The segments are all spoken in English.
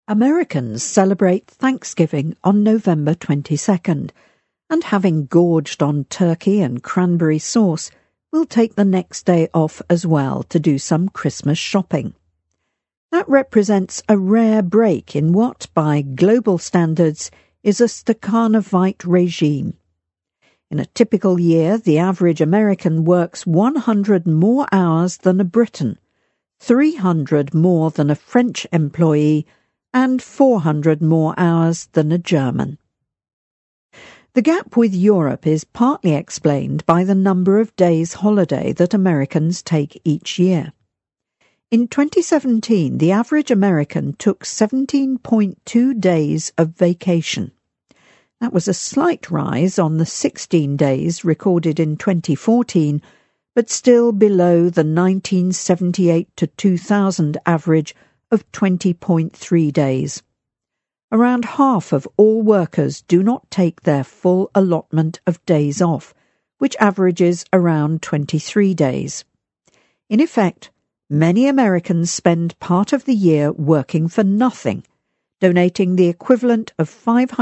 Americans celebrate Thanksgiving on November 22nd, and having gorged on turkey and cranberry sauce, will take the next day off as well to do some Christmas shopping. That represents a rare break in what, by global standards, is a Stakhanovite regime. In a typical year, the average American works 100 more hours than a Briton, 300 more than a French employee, and 400 more hours than a German. The gap with Europe is partly explained by the number of days holiday that Americans take each year. In 2017, the average American took 17.2 days of vacation. That was a slight rise on the 16 days recorded in 2014, but still below the 1978 to 2000 average of 20.3 days. Around half of all workers do not take their full allotment of days off, which averages around 23 days. In effect, many Americans spend part of the year working for nothing, donating the equivalent of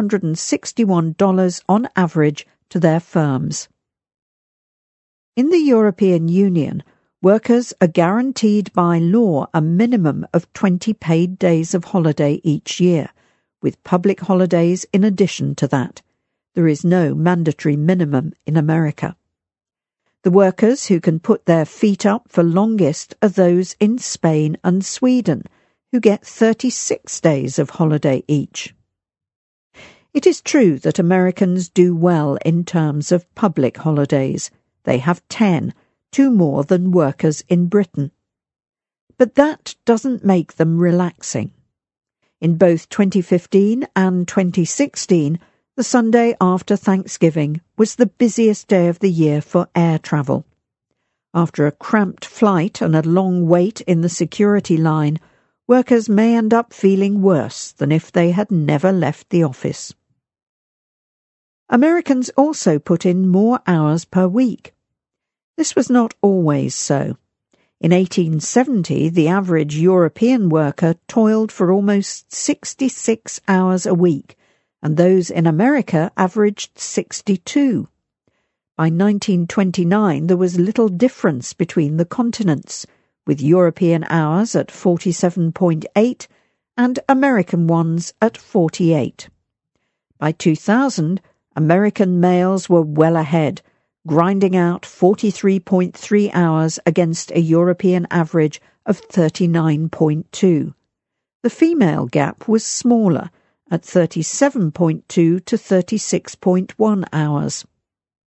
$561 on average to their firms. In the European Union, workers are guaranteed by law a minimum of 20 paid days of holiday each year, with public holidays in addition to that. There is no mandatory minimum in America. The workers who can put their feet up for longest are those in Spain and Sweden, who get 36 days of holiday each. It is true that Americans do well in terms of public holidays. They have 10, 2 more than workers in Britain. But that doesn't make them relaxing. In both 2015 and 2016, the Sunday after Thanksgiving was the busiest day of the year for air travel. After a cramped flight and a long wait in the security line, workers may end up feeling worse than if they had never left the office. Americans also put in more hours per week. This was not always so. In 1870, the average European worker toiled for almost 66 hours a week, and those in America averaged 62. By 1929, there was little difference between the continents, with European hours at 47.8 and American ones at 48. By 2000, American males were well ahead, grinding out 43.3 hours against a European average of 39.2. The female gap was smaller, at 37.2 to 36.1 hours.